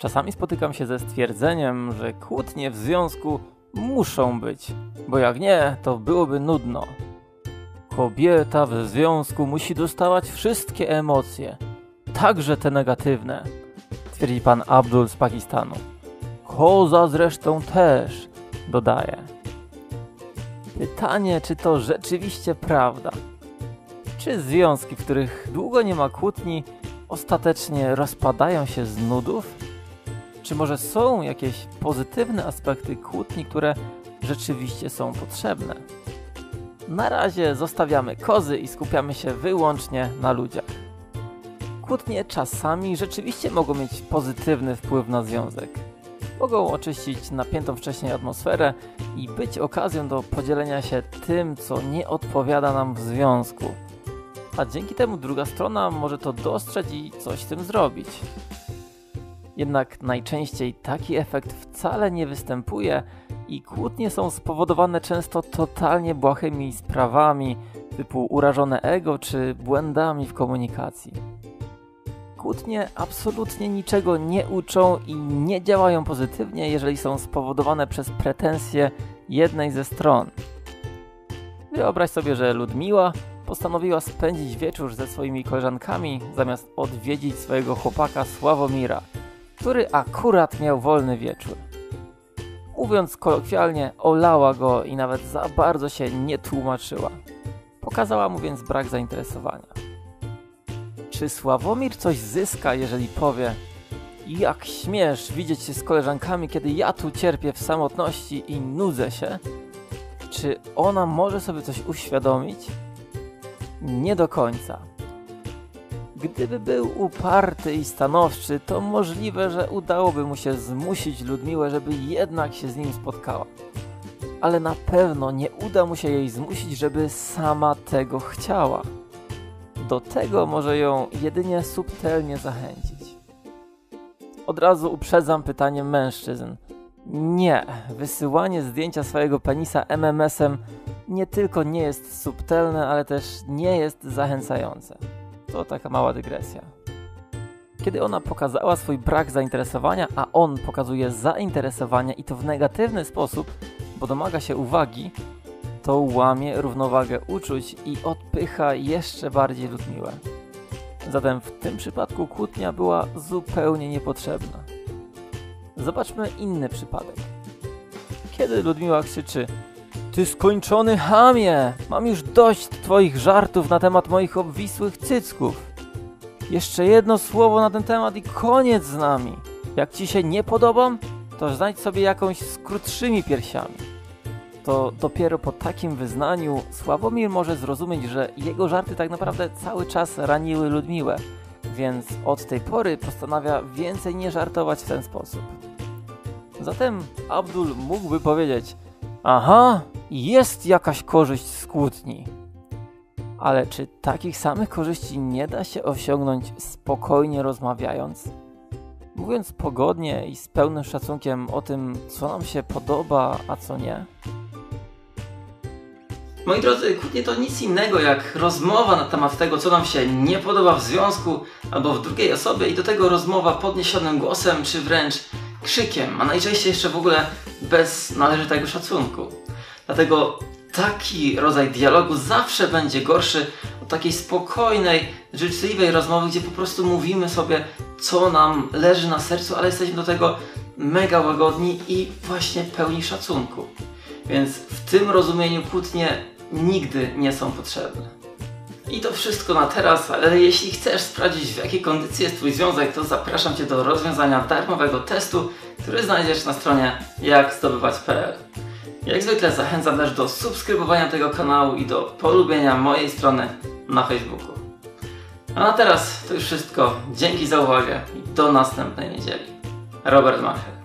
Czasami spotykam się ze stwierdzeniem, że kłótnie w związku muszą być, bo jak nie, to byłoby nudno. Kobieta w związku musi dostawać wszystkie emocje, także te negatywne, twierdzi pan Abdul z Pakistanu. Koza zresztą też, dodaje. Pytanie, czy to rzeczywiście prawda? Czy związki, w których długo nie ma kłótni, ostatecznie rozpadają się z nudów? Czy może są jakieś pozytywne aspekty kłótni, które rzeczywiście są potrzebne? Na razie zostawiamy kozy i skupiamy się wyłącznie na ludziach. Kłótnie czasami rzeczywiście mogą mieć pozytywny wpływ na związek. Mogą oczyścić napiętą wcześniej atmosferę i być okazją do podzielenia się tym, co nie odpowiada nam w związku. A dzięki temu druga strona może to dostrzec i coś z tym zrobić. Jednak najczęściej taki efekt wcale nie występuje i kłótnie są spowodowane często totalnie błahymi sprawami typu urażone ego czy błędami w komunikacji. Kłótnie absolutnie niczego nie uczą i nie działają pozytywnie, jeżeli są spowodowane przez pretensje jednej ze stron. Wyobraź sobie, że Ludmiła postanowiła spędzić wieczór ze swoimi koleżankami, zamiast odwiedzić swojego chłopaka Sławomira, który akurat miał wolny wieczór. Mówiąc kolokwialnie, olała go i nawet za bardzo się nie tłumaczyła. Pokazała mu więc brak zainteresowania. Czy Sławomir coś zyska, jeżeli powie: jak śmiesz widzieć się z koleżankami, kiedy ja tu cierpię w samotności i nudzę się? Czy ona może sobie coś uświadomić? Nie do końca. Gdyby był uparty i stanowczy, to możliwe, że udałoby mu się zmusić Ludmiłę, żeby jednak się z nim spotkała. Ale na pewno nie uda mu się jej zmusić, żeby sama tego chciała. Do tego może ją jedynie subtelnie zachęcić. Od razu uprzedzam pytanie mężczyzn. Nie, wysyłanie zdjęcia swojego penisa MMS-em nie tylko nie jest subtelne, ale też nie jest zachęcające. To taka mała dygresja. Kiedy ona pokazała swój brak zainteresowania, a on pokazuje zainteresowanie i to w negatywny sposób, bo domaga się uwagi, to łamie równowagę uczuć i odpycha jeszcze bardziej Ludmiłę. Zatem w tym przypadku kłótnia była zupełnie niepotrzebna. Zobaczmy inny przypadek. Kiedy Ludmiła krzyczy: ty skończony chamie! Mam już dość twoich żartów na temat moich obwisłych cycków. Jeszcze jedno słowo na ten temat i koniec z nami. Jak ci się nie podobam, to znajdź sobie jakąś z krótszymi piersiami. To dopiero po takim wyznaniu Sławomir może zrozumieć, że jego żarty tak naprawdę cały czas raniły Ludmiłę, więc od tej pory postanawia więcej nie żartować w ten sposób. Zatem Abdul mógłby powiedzieć: aha, jest jakaś korzyść z kłótni. Ale czy takich samych korzyści nie da się osiągnąć spokojnie rozmawiając? Mówiąc pogodnie i z pełnym szacunkiem o tym, co nam się podoba, a co nie? Moi drodzy, kłótnie to nic innego jak rozmowa na temat tego, co nam się nie podoba w związku albo w drugiej osobie i do tego rozmowa podniesionym głosem czy wręcz krzykiem, a najczęściej jeszcze w ogóle bez należytego szacunku. Dlatego taki rodzaj dialogu zawsze będzie gorszy od takiej spokojnej, życzliwej rozmowy, gdzie po prostu mówimy sobie, co nam leży na sercu, ale jesteśmy do tego mega łagodni i właśnie pełni szacunku. Więc w tym rozumieniu kłótnie nigdy nie są potrzebne. I to wszystko na teraz, ale jeśli chcesz sprawdzić, w jakiej kondycji jest twój związek, to zapraszam cię do rozwiązania darmowego testu, który znajdziesz na stronie jakzdobywać.pl. Jak zwykle zachęcam też do subskrybowania tego kanału i do polubienia mojej strony na Facebooku. A na teraz to już wszystko. Dzięki za uwagę i do następnej niedzieli. Robert Marchel.